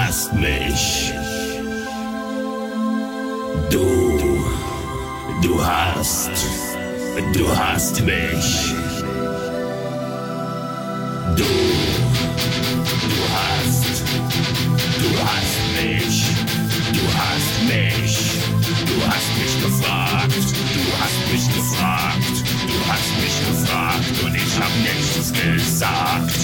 hast mich. Du hast mich. Du hast mich. Du hast mich. Du hast mich gefragt. Du hast mich gefragt. Du hast mich gefragt und ich hab nichts gesagt.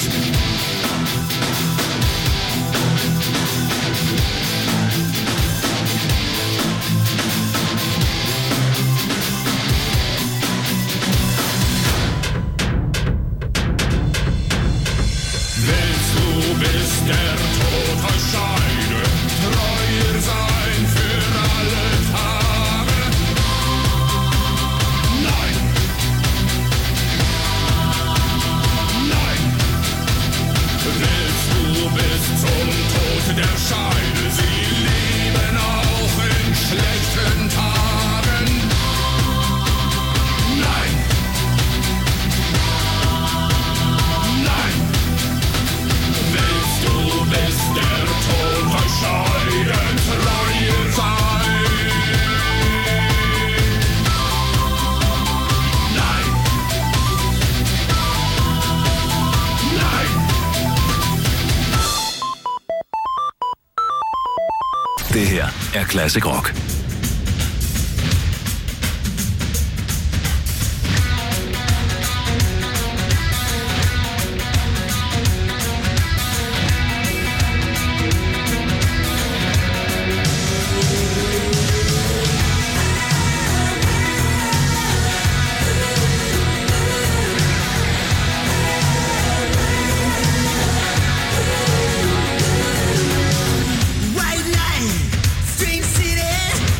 Bis der Tod euch scheide, treuer sein für alle Tage. Nein, nein, willst du bis zum Tod der Scheide sie lieben auch in schlechten Tagen? Nein, nein. Willst du bis der Tod euch scheiden, treuer sein? Nein. Nein. Det her er Classic Rock. White light, Stream City.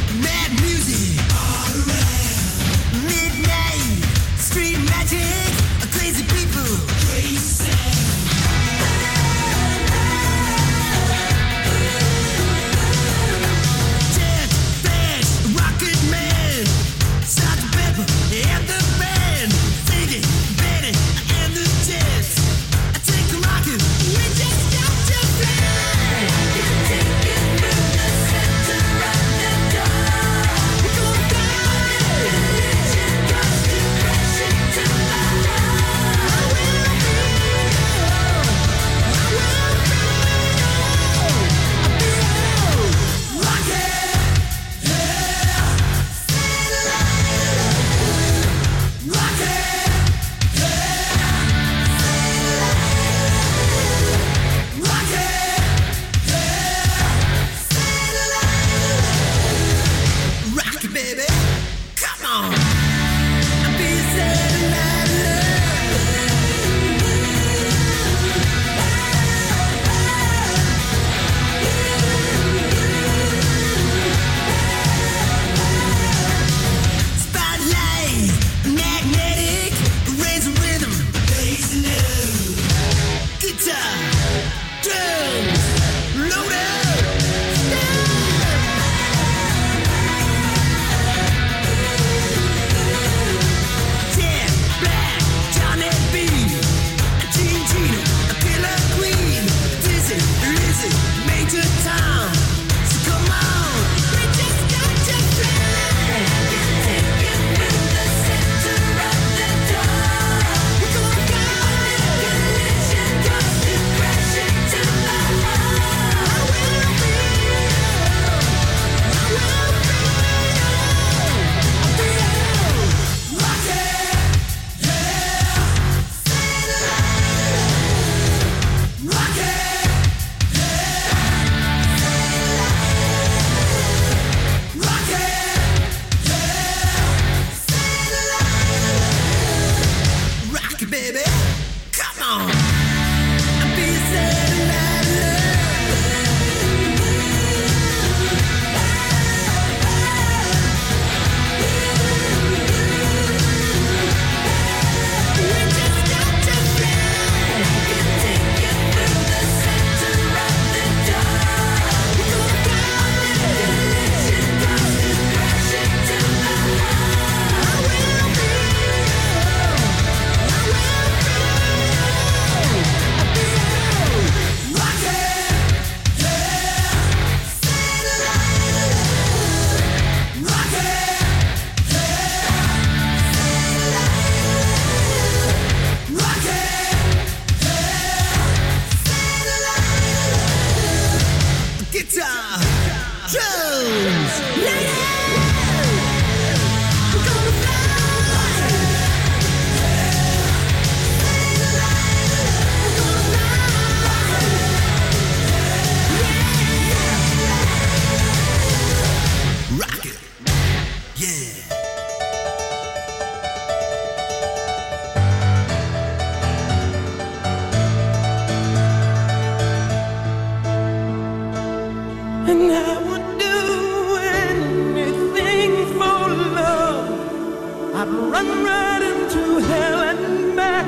run right into hell and back.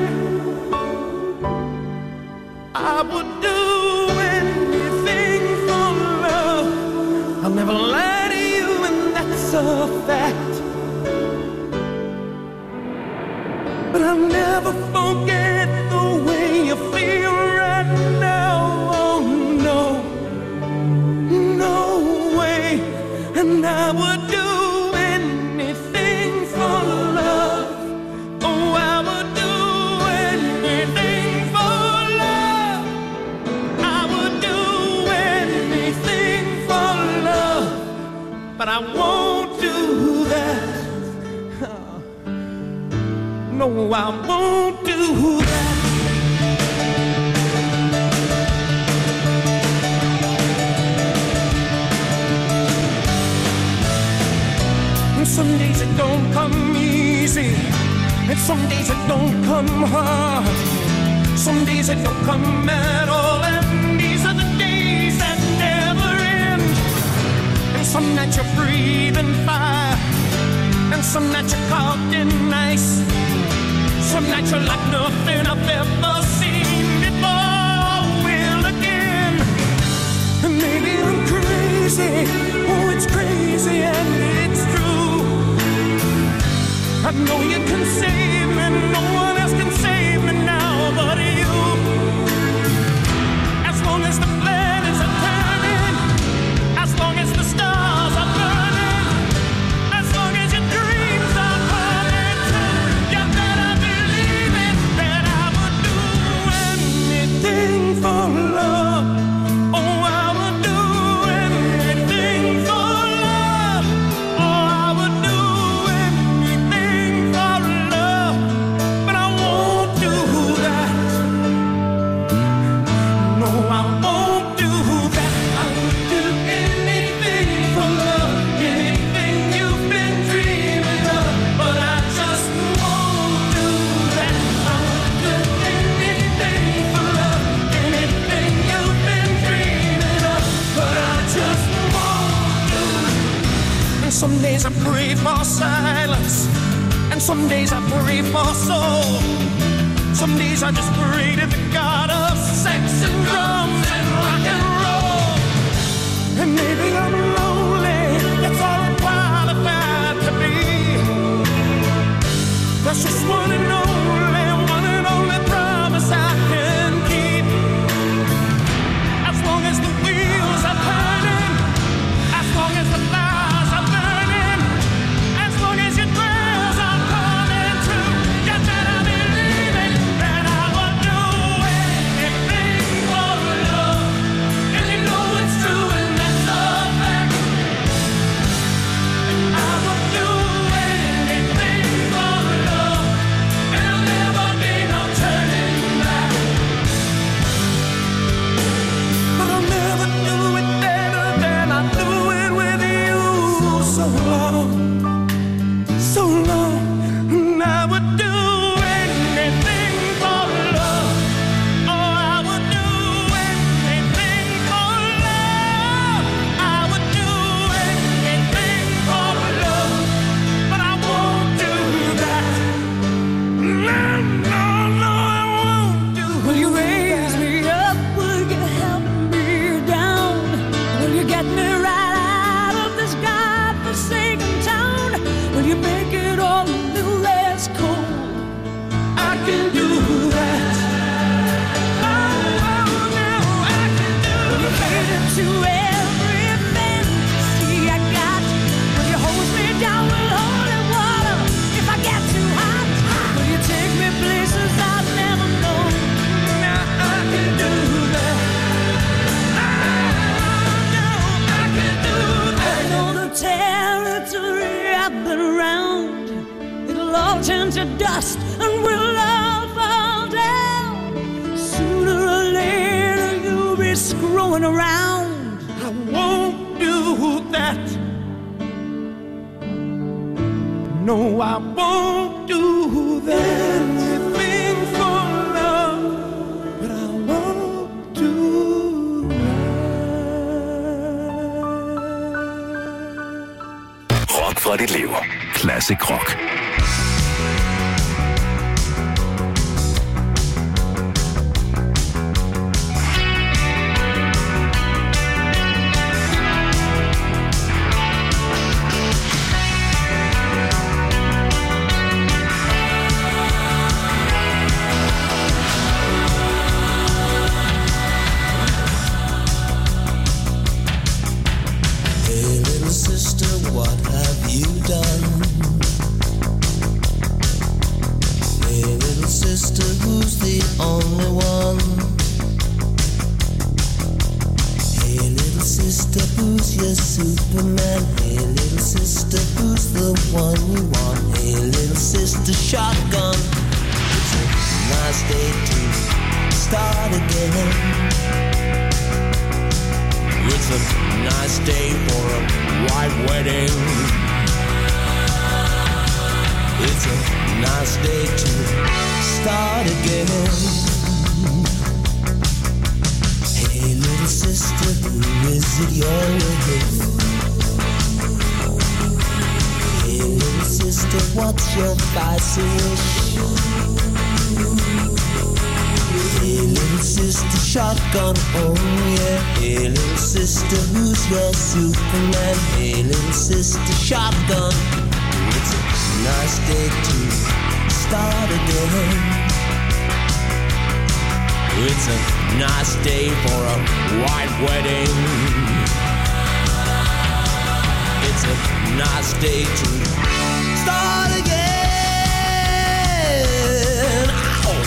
I would do anything for love. I'll never lie to you, and that's a fact. But I'll never forget the way you feel right now. Oh no, no way. And I would do anything for love. Oh, I would do anything for love. I would do anything for love. But I won't do that. No, I won't do that. And some days it don't come easy, and some days it don't come hard. Some days it don't come at all, and these are the days that never end. And some nights you're breathing fire, and some nights you're caught in ice. Some nights you're like nothing I've ever seen before. Will again. And maybe I'm crazy. Oh, it's crazy and it's true. I know you can save me. No one else can save me now but you. As long as the planets are turning, as long as the stars are burning, as long as your dreams are coming true, you better believe it, that I would do anything for love. Oh, I would do anything for love. Oh, I would do anything for love. But I won't do that. No, I won't do that. I would do anything for love, anything you've been dreaming of. But I just won't do that. I would do anything for love, anything you've been dreaming of. But I just won't do it. And some days I pray for silence, and some days I pray for soul. Some days I just pray to the God of sex and drums and rock and roll. And maybe I'm lonely, that's all I'm qualified to be. That's just one and only promise I can keep. As long as the wheels are turning, as long as the fires are burning, as long as your prayers are coming true, you better believe it, that I would do anything for love. And you know it's true, and that's a fact. I would do anything for love, and there'll never be no turning back. But I'll never do it better than I do it with you. So long, and I would do anything for love. Oh, I would do anything for love. I would do anything for love. But I won't do that. No, I won't do. Will you raise me up? Will you help me down? Will you get me right out of this godforsaken town? Will you make it all a little less cold? I can do that. Oh, no, I can do Will you fade that. into every fantasy I got? Will you hose me down with holy water if I get too hot? Will you take me places I've never known? Now I can do that. Oh, no, I can do I that. know the territory I've been around. It'll all turn to dust and we'll all fall down. Sooner or later you'll be screwing around. I won't do that. No, I won't do that. Anything for love, but I won't do that. Rock fra for dit liv. Classic Rock. Superman, hey little sister shotgun. It's a nice day to start again. It's a nice day for a white wedding. It's a nice day to start again. Ow.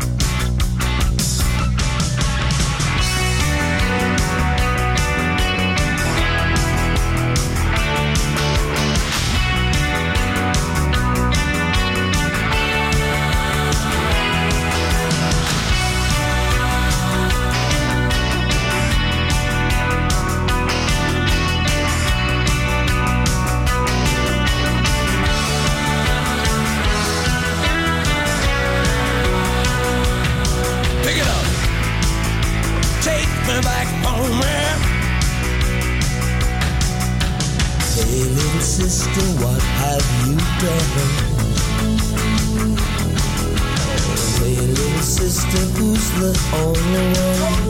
Sister, what have you done? Hey, little sister, who's the only one?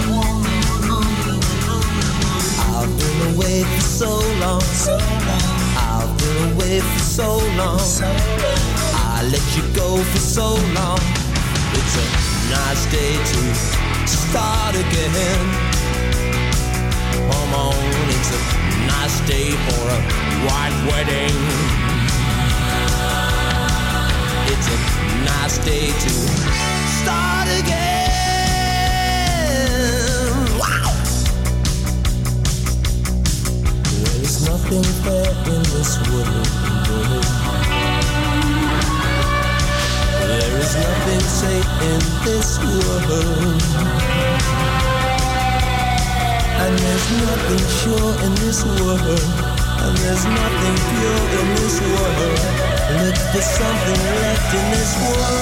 I've been away for so long. I've been away for so long. I let you go for so long. It's a nice day to start again. Come on, it's a nice day for a white wedding. It's a nice day to start again. Wow! There is nothing fair in this world. There is nothing safe in this world. And there's nothing sure in this world. And there's nothing pure in this world. Look for something left in this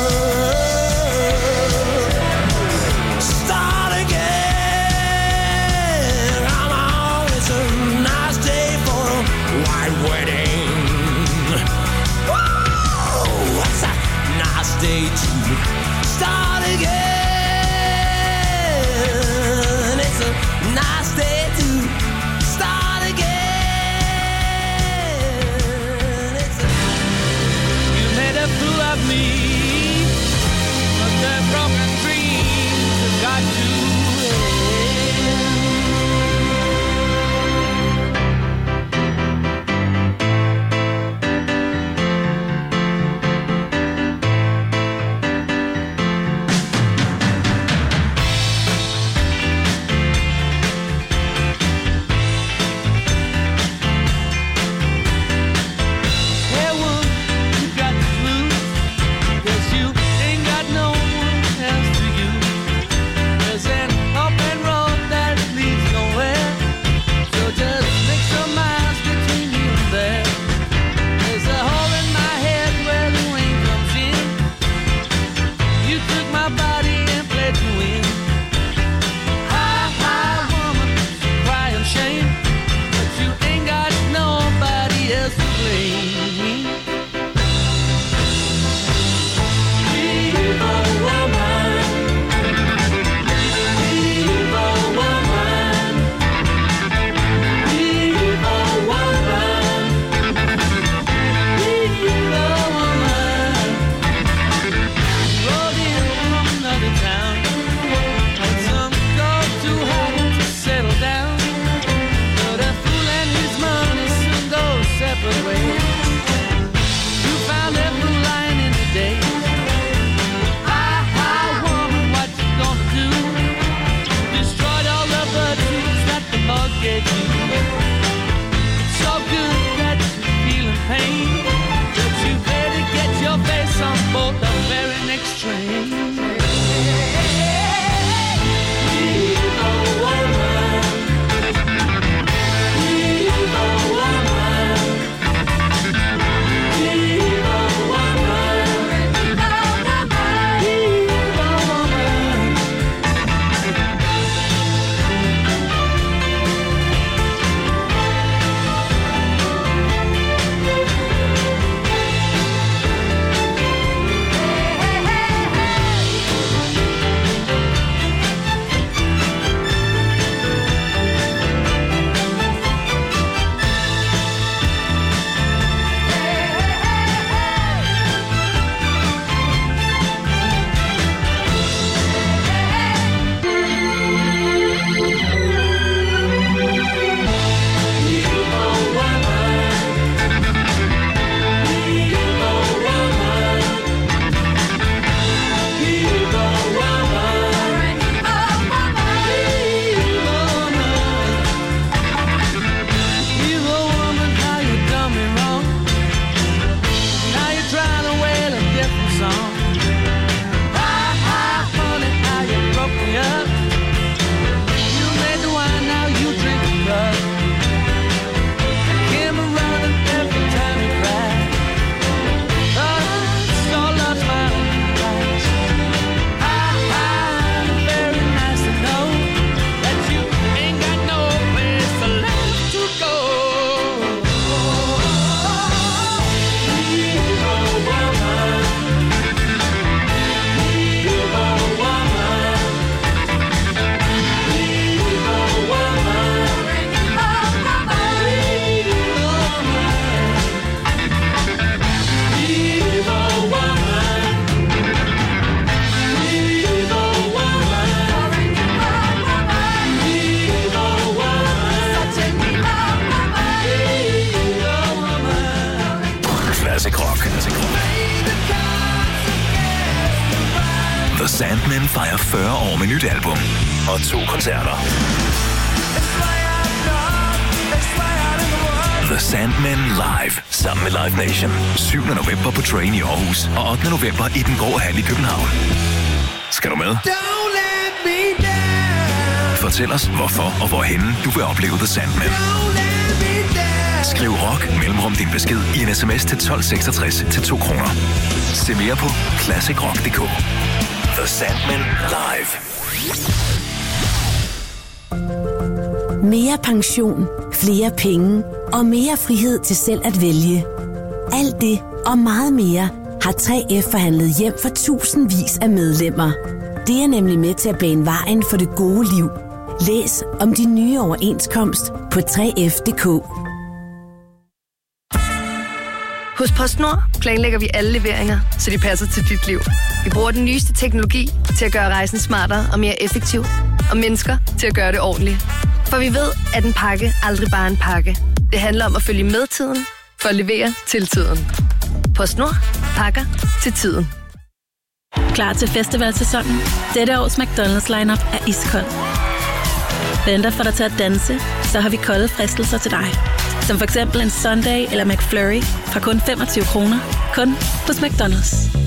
world. Start again. Come on, it's a nice day for a white wedding. Whoa, it's a nice day to start again. It's a nice day to start again. You made a fool of me, but the broken dreams have got to end. both the very next train. The Sandmen fejrer 40 år med nyt album og 2 koncerter. The Sandmen Live sammen med Live Nation. 7. november på Train i Aarhus og 8. november i Den Grå Hal i København. Skal du med? Fortæl os, hvorfor og hvorhenne du vil opleve The Sandmen. Skriv rock mellemrum din besked i en sms til 1266 til 2 kroner. Se mere på classicrock.dk. The Sandmen Live. Mere pension, flere penge og mere frihed til selv at vælge. Alt det og meget mere har 3F forhandlet hjem for tusindvis af medlemmer. Det er nemlig med til at bane vejen for det gode liv. Læs om de nye overenskomst på 3F.dk. Hos PostNord planlægger vi alle leveringer, så de passer til dit liv. Vi bruger den nyeste teknologi til at gøre rejsen smartere og mere effektiv, og mennesker til at gøre det ordentligt. For vi ved, at en pakke aldrig bare er en pakke. Det handler om at følge med tiden, for at levere til tiden. PostNord. Pakker til tiden. Klar til festivalsæsonen? Dette års McDonald's lineup er iskold. Venter for dig til at danse, så har vi kolde fristelser til dig. Som for eksempel en Sunday eller McFlurry fra kun 25 kroner. Kun hos McDonald's.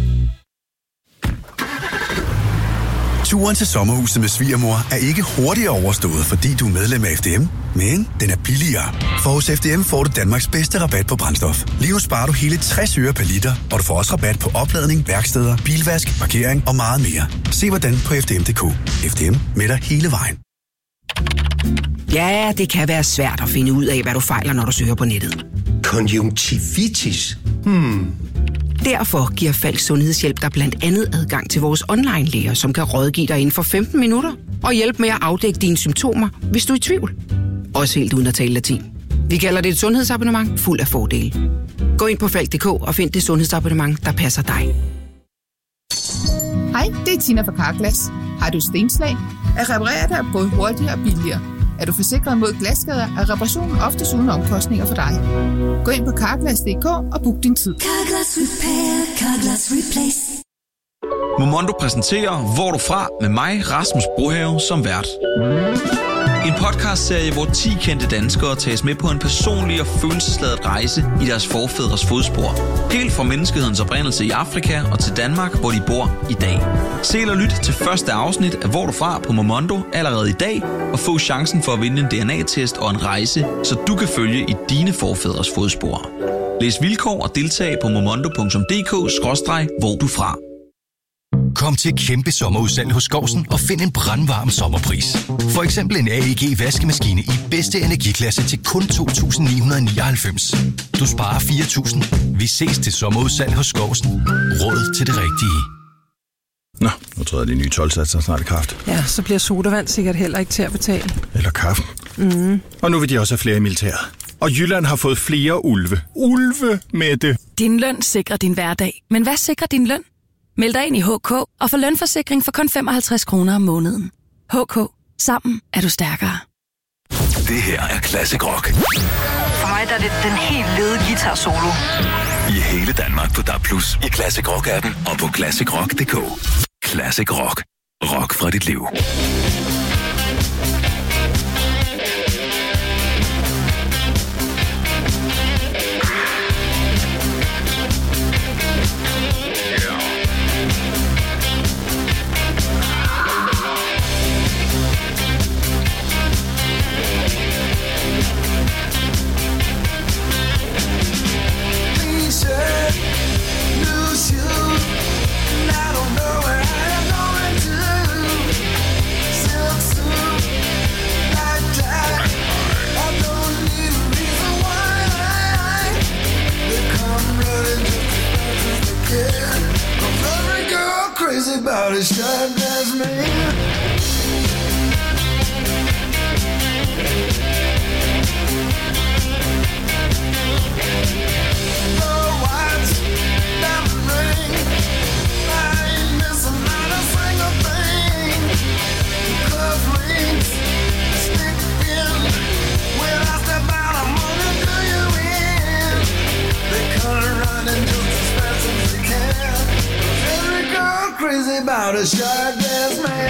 Turen til sommerhuset med svigermor er ikke hurtigere overstået, fordi du er medlem af FDM, men den er billigere. For hos FDM får du Danmarks bedste rabat på brændstof. Lige nu sparer du hele 60 øre per liter, og du får også rabat på opladning, værksteder, bilvask, parkering og meget mere. Se hvordan på FDM.dk. FDM med dig hele vejen. Ja, det kan være svært at finde ud af, hvad du fejler, når du søger på nettet. Konjunktivitis? Derfor giver Falk Sundhedshjælp dig blandt andet adgang til vores online-læger, som kan rådgive dig inden for 15 minutter og hjælpe med at afdække dine symptomer, hvis du er i tvivl. Også helt uden at tale latin. Vi kalder det et sundhedsabonnement fuld af fordele. Gå ind på Falk.dk og find det sundhedsabonnement, der passer dig. Hej, det er Tina fra Carglass. Har du stenslag? At reparere dig er både hurtigere og billigere. Er du forsikret mod glasskader, er reparationen oftest uden omkostninger for dig. Gå ind på Carglass.dk og book din tid. Carglass Repair, Carglass Replace. Momondo præsenterer Hvor du fra med mig, Rasmus Brohave, som vært. En podcastserie, hvor 10 kendte danskere tages med på en personlig og følelsesladet rejse i deres forfædres fodspor. Helt fra menneskehedens oprindelse i Afrika og til Danmark, hvor de bor i dag. Se eller lyt til første afsnit af Hvor du fra på Momondo allerede i dag, og få chancen for at vinde en DNA-test og en rejse, så du kan følge i dine forfædres fodspor. Læs vilkår og deltag på momondo.dk/hvor du fra. Kom til kæmpe sommerudsalg hos Skousen og find en brandvarm sommerpris. For eksempel en AEG vaskemaskine i bedste energiklasse til kun 2.999. Du sparer 4.000. Vi ses til sommerudsalg hos Skousen. Råd til det rigtige. Nå, nu tror jeg, de nye 12-satser snart i kraft. Ja, så bliver sodavand sikkert heller ikke til at betale. Eller kaffen. Og nu vil de også have flere i militæret. Og Jylland har fået flere ulve. Ulve med det. Din løn sikrer din hverdag. Men hvad sikrer din løn? Meld dig ind i HK og få lønforsikring for kun 55 kroner om måneden. HK. Sammen er du stærkere. Det her er Classic Rock. For mig der er det den helt lede guitar solo. I hele Danmark på DAB+, i Classic Rock-appen og på classicrock.dk. Classic Rock. Rock fra dit liv. About as sharp as me. The white diamond ring, I ain't missing not a single thing. Cuff links stick in. When I step out, I'm gonna do you in. They come running just as fast as they can. Every girl crazy about a sharp-ass man.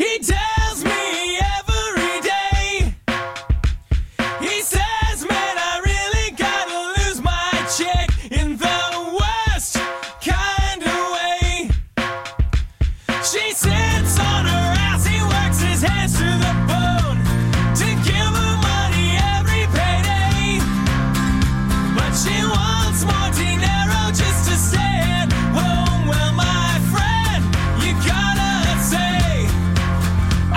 He tells me every day. He says, man, I really gotta lose my chick in the worst kind of way. She sits on her ass, he works his hands to the bone to give her money every payday. But she wants more dinero just to stay at home. Well, my friend, you gotta say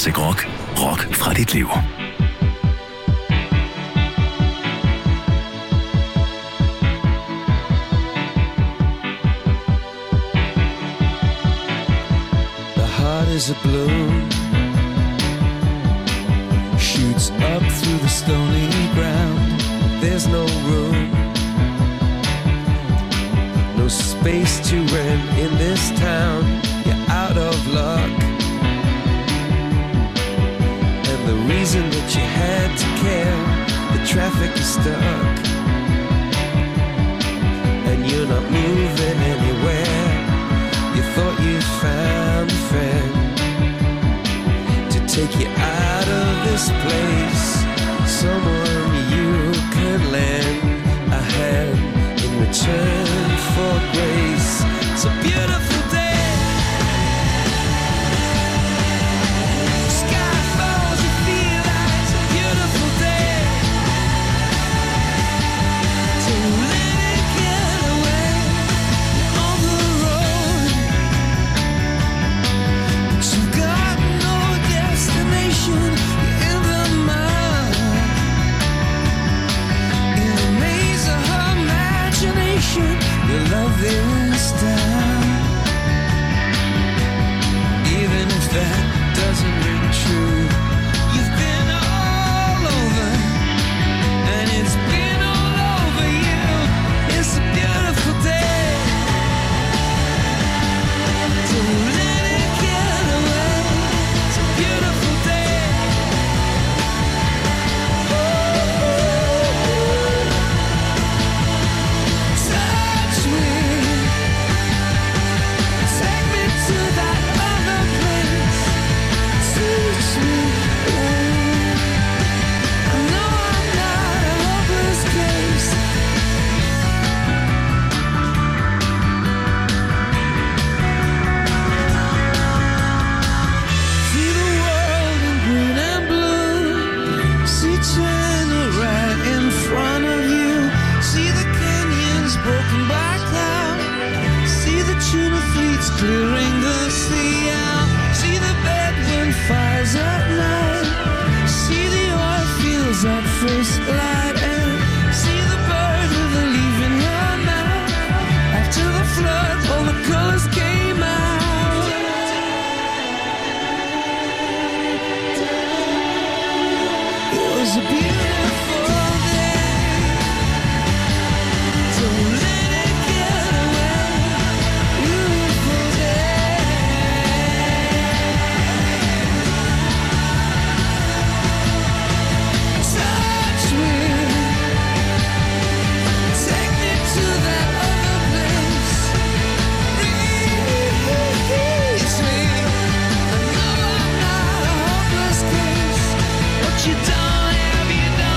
Classic Rock. Rock fra dit liv. The heart is a balloon, shoots up through the stony ground. There's no room, no space to rent in this town. You're out of luck, and the reason that you had to care, the traffic is stuck, and you're not moving anywhere. You thought you found a friend to take you out of this place, someone you can lend a hand in return for grace. It's a beautiful day. Sky falls, you feel like it's a beautiful day. So let it get away on the road, but you've got no destination. You're in the mud, in a maze of imagination. Your love is down, even if that doesn't ring true. You've been all over, and it's been all over you. It's a beautiful day. So let it get away. It's a beautiful day. Touch me, take me to that other place. Teach me, I know I'm not a hopeless case. See the world in green and blue. See China right in front of you. See the canyons broken by cloud. See the tuna fleets clearing the sea out. See the bedroom fires at night. See the oil fields at first light. And see the bird with a leaf in her mouth. After the flood, all the colors came out. It was a beautiful day. So let it get away. Beautiful touch me, take me to that other place. Release me, I know I'm not a hopeless case. What you done, have you done?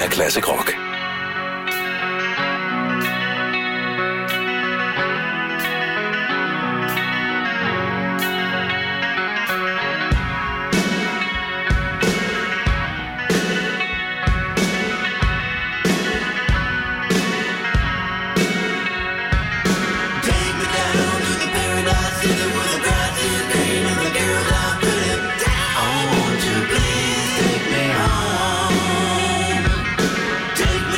af Classic Rock. Take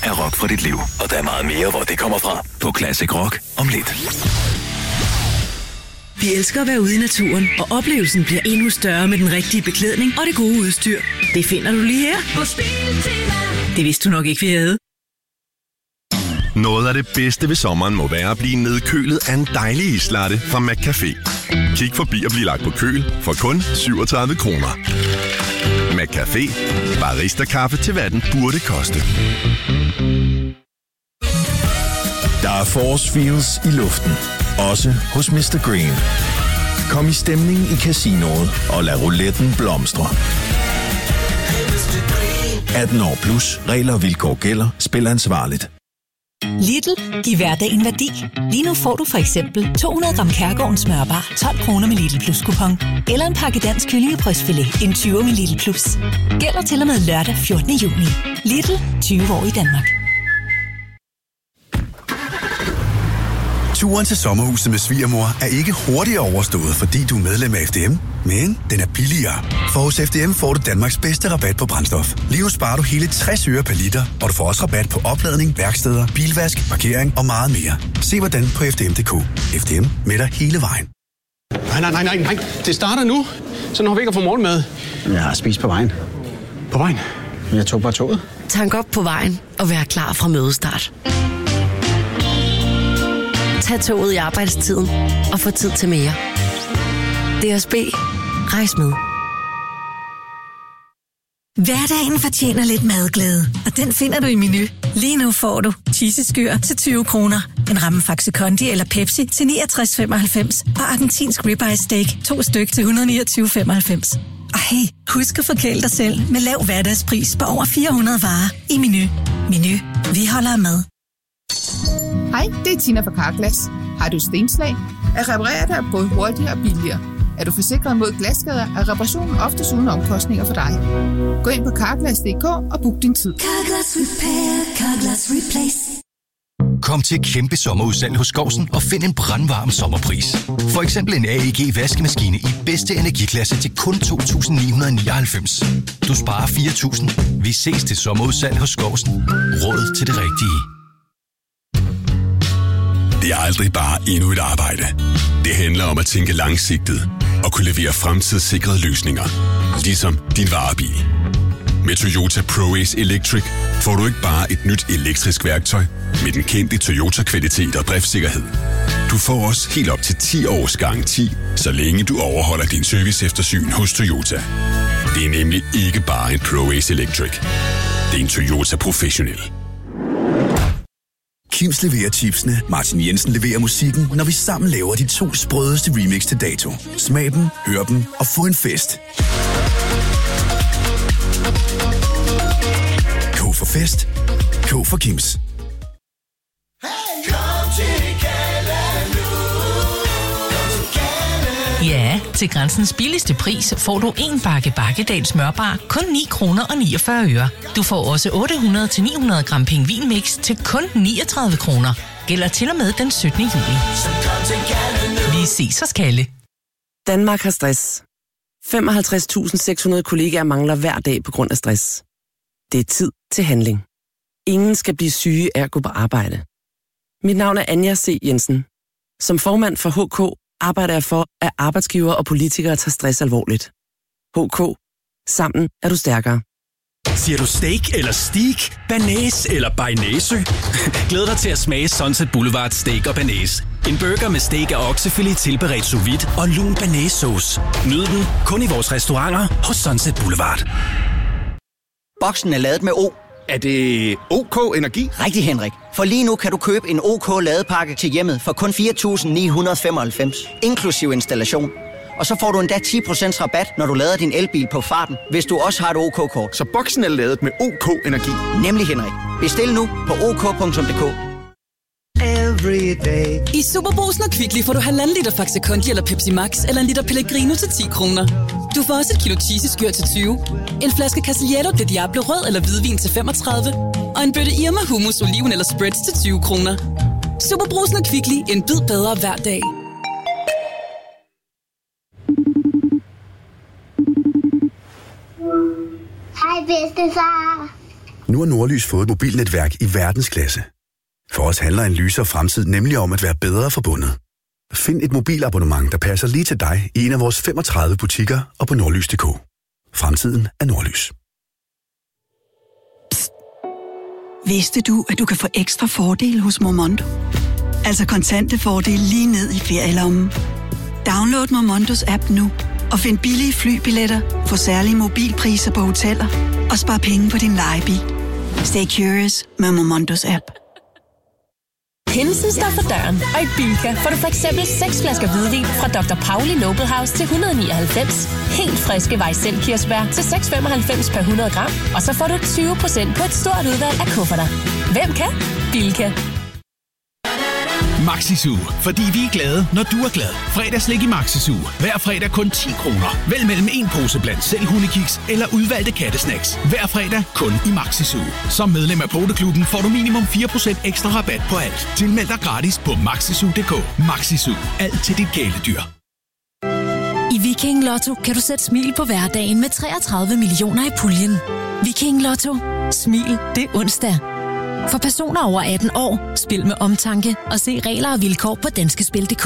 er rock for dit liv. Og der er meget mere, hvor det kommer fra. På Classic Rock om lidt. Vi elsker at være ude i naturen, og oplevelsen bliver endnu større med den rigtige beklædning og det gode udstyr. Det finder du lige her på Biltema. Det vidste du nok ikke, vi havde. Noget af det bedste ved sommeren må være at blive nedkølet af en dejlig islatte fra McCafé. Kig forbi og bliv lagt på køl for kun 37 kroner. McCafé. Barista-kaffe til hvad den burde koste. Der er force feels i luften. Også hos Mr. Green. Kom i stemning i casinoet og lad rouletten blomstre. 18 år plus. Regler og vilkår gælder. Spil ansvarligt. Lidl. Giv hverdagen værdi. Lige nu får du for eksempel 200 gram Kærgården smørbar 12 kroner med Lidl Plus kupon. Eller en pakke dansk kyllingebrystfilet en 20 med Lidl Plus. Gælder til og med lørdag 14. juni. Lidl. 20 år i Danmark. Turen til sommerhuset med svigermor er ikke hurtigere overstået, fordi du er medlem af FDM, men den er billigere. For hos FDM får du Danmarks bedste rabat på brændstof. Lige nu sparer du hele 60 øre per liter, og du får også rabat på opladning, værksteder, bilvask, parkering og meget mere. Se hvordan på FDM.dk. FDM med dig hele vejen. Nej. Det starter nu. Så når vi ikke at få morgenmad. Jeg har spist på vejen. På vejen? Jeg tog bare toget. Tank op på vejen og vær klar fra mødestart. Tag toget i arbejdstiden og få tid til mere. DSB. Rejs med. Hverdagen fortjener lidt madglæde, og den finder du i Menu. Lige nu får du cheeseskyr til 20 kroner, en ramme Faxe Kondi eller Pepsi til 69,95 og argentinsk ribeye steak 2 styk til 129,95. Og hey, husk at forkæle dig selv med lav hverdagspris på over 400 varer i Menu. Menu. Vi holder med. Hej, det er Tina fra Carglass. Har du stenslag? At reparere dig er både hurtigere og billigere. Er du forsikret mod glasskader, er reparationen oftest uden omkostninger for dig. Gå ind på Carglass.dk og book din tid. Carglass Repair, Carglass Replace. Kom til kæmpe sommerudsalg hos Skousen og find en brandvarm sommerpris. For eksempel en AEG vaskemaskine i bedste energiklasse til kun 2.999. Du sparer 4.000. Vi ses til sommerudsalg hos Skousen. Råd til det rigtige. Det er aldrig bare endnu et arbejde. Det handler om at tænke langsigtet og kunne levere fremtidssikrede løsninger. Ligesom din varebil. Med Toyota ProAce Electric får du ikke bare et nyt elektrisk værktøj med den kendte Toyota-kvalitet og driftssikkerhed. Du får også helt op til 10 års garanti, så længe du overholder din serviceeftersyn hos Toyota. Det er nemlig ikke bare en ProAce Electric. Det er en Toyota Professional. Kims leverer chipsene, Martin Jensen leverer musikken, når vi sammen laver de 2 sprødeste remix til dato. Smag dem, hør dem og få en fest. K for fest. K for Kims. Ja, til Grænsens billigste pris får du en bakke Bakkedal smørbar kun 9 kroner og 49 øre. Du får også 800-900 gram pingvinmix til kun 39 kroner. Gælder til og med den 17. juli. Vi ses hos Kalle. Danmark har stress. 55.600 kollegaer mangler hver dag på grund af stress. Det er tid til handling. Ingen skal blive syge af at gå på arbejde. Mit navn er Anja C. Jensen. Som formand for HK arbejder jeg for, at arbejdsgivere og politikere tager stress alvorligt. HK. Sammen er du stærkere. Siger du steak eller steak, banæs eller bearnaisesø? Glæd dig til at smage Sunset Boulevard Steak og Banæs. En burger med steak af oksefilet tilberedt sous vide og lun banæssauce. Nyd den kun i vores restauranter hos Sunset Boulevard. Boksen er ladet med O. Er det OK Energi? Rigtig, Henrik. For lige nu kan du købe en OK ladepakke til hjemmet for kun 4.995, inklusiv installation. Og så får du endda 10% rabat, når du lader din elbil på farten, hvis du også har et OK-kort. Så boksen er ladet med OK Energi? Nemlig, Henrik. Bestil nu på ok.dk. I Superbrugsen og Kvickly får du 1,5 liter Faxe Kondi eller Pepsi Max eller en liter Pellegrino til 10 kroner. Du får også et kilo cheeseskyr til 20, en flaske Casiello de Diablo rød eller hvidvin til 35 og en bøtte Irma hummus, oliven eller spreads til 20 kroner. Superbrugsen og Kvickly, en bid bedre hver dag. Hej bedstefar. Nu har Nordlys fået et mobilnetværk i verdensklasse. For os handler en lysere fremtid nemlig om at være bedre forbundet. Find et mobilabonnement, der passer lige til dig i en af vores 35 butikker og på nordlys.dk. Fremtiden er Nordlys. Psst. Vidste du, at du kan få ekstra fordele hos Momondo? Altså kontante fordele lige ned i ferielommen. Download Momondos app nu og find billige flybilletter, få særlige mobilpriser på hoteller og spar penge på din lejebil. Stay curious med Momondos app. Pinsen står for døren, og i Bilka får du for eksempel 6 flasker hvidvin fra Dr. Pauli Noble House til 199. Helt friske Weissel-kirsebær til 6,95 per 100 gram. Og så får du 20% på et stort udvalg af kufferter. Hvem kan? Bilka. Maxisu, fordi vi er glade, når du er glad. Fredagslik i Maxisu. Hver fredag kun 10 kroner. Vælg mellem en pose blandt selv hundekiks eller udvalgte kattesnacks. Hver fredag kun i Maxisu. Som medlem af Poteklubben får du minimum 4% ekstra rabat på alt. Tilmeld dig gratis på maxisu.dk. Maxisu. Alt til dit kæledyr. I Viking Lotto kan du sætte smil på hverdagen med 33 millioner i puljen. Viking Lotto. Smil, det er onsdag. For personer over 18 år, spil med omtanke og se regler og vilkår på danskespil.dk.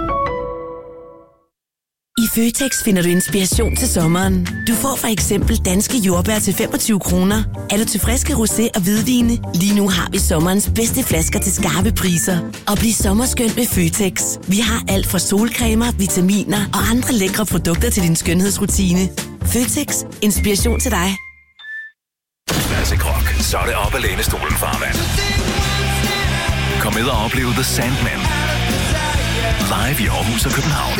I Føtex finder du inspiration til sommeren. Du får for eksempel danske jordbær til 25 kroner. Er du til friske rosé og hvidvine? Lige nu har vi sommerens bedste flasker til skarpe priser. Og bliv sommerskøn med Føtex. Vi har alt fra solcremer, vitaminer og andre lækre produkter til din skønhedsrutine. Føtex. Inspiration til dig. Classic Rock. Så er det op ad lænestolen, farmand. Kom med og opleve The Sandman. Live i Aarhus og København.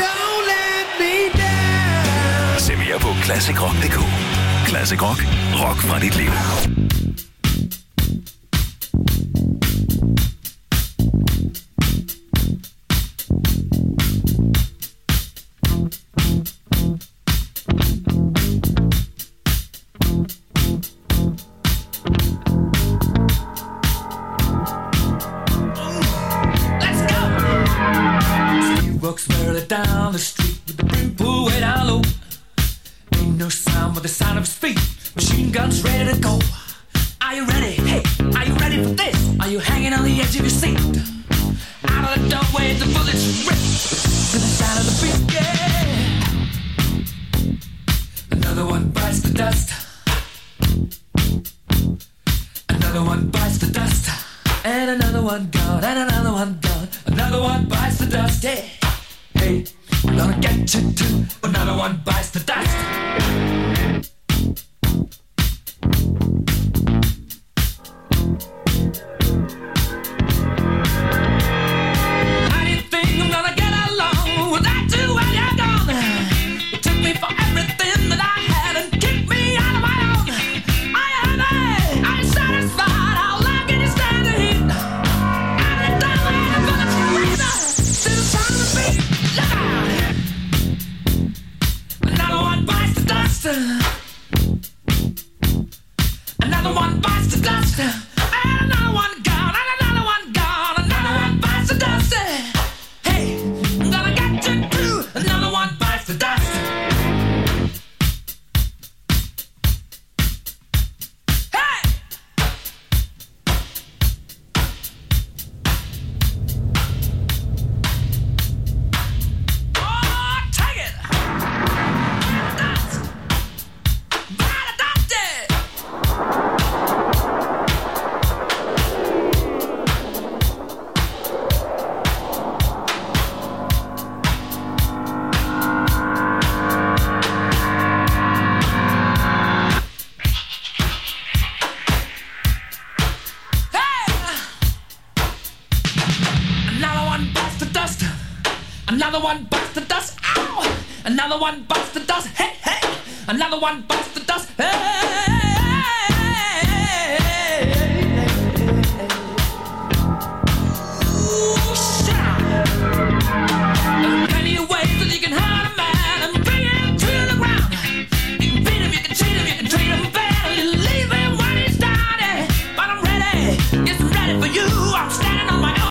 Se mere på classicrock.dk. Classic Rock. Rock fra dit liv. Down the street with the brim pulled way down low. Ain't no sound but the sound of his feet. Machine guns ready to go. Are you ready? Hey, are you ready for this? Are you hanging on the edge of your seat? Out of the doorway, the bullets rip to the sound of the beat. Yeah. Another one bites the dust. Another one bites the dust. And another one gone. And another one gone. Another one bites the dust. Yeah. Hey, we're gonna get you too. Another one bites the dust. How do you think I'm gonna get along without you when you're gone? You took me for everything that I had and kicked me out of my own. Are you happy? Are you satisfied? How long can you stand the heat? Out of the doorway, I'm gonna freeze us to the sound of the beat. Another one bites the dust. Another one bites the dust. And another one gone. And another one gone. Another one bites the dust. Hey, I'm gonna get you too. Another one bites the dust. Hey! Another one bites the dust. Ow! Another one bites the dust. Hey, hey! Another one bites the dust. Hey!